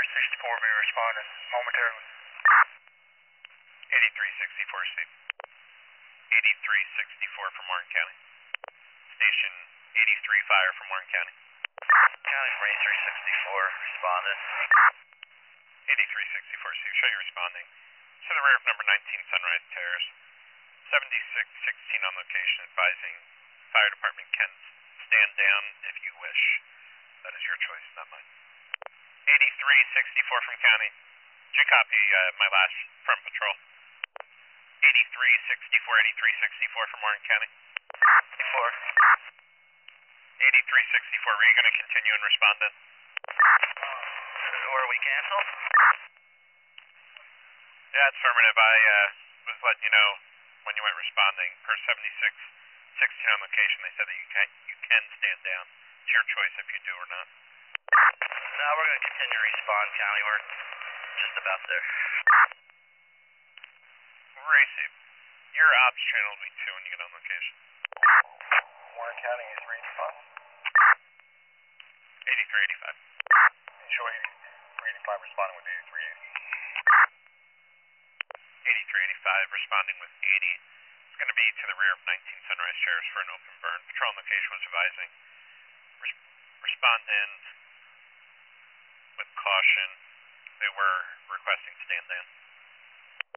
64 be responding momentarily. 8364, Steve. 8364 from Warren County. Station 83 Fire from Warren County. County from 8364 responding. 8364, Steve. Show you responding to the rear of number 19 Sunrise Terrace. 7616 on location, advising Fire Department can stand down if you wish. That is your choice, not mine. 8364 from County. Did you copy my last front patrol? 8364 from Warren County. 64. 8364, were you going to continue and respond then? Or we cancel? Yeah, it's affirmative. I was letting you know when you went responding. Per 7616 on location, they said that you can stand down. It's your choice if you do or not. No, we're going to continue to respond, County. We're just about there. Racy, your ops channel will be 2 when you get on location. Warren County is respond. 8385. Show 8385 responding with 8380. 8385 responding with 80. It's going to be to the rear of 19 Sunrise Terrace for an open burn. Patrol on location was advising. Respond in with caution. They were requesting stand down.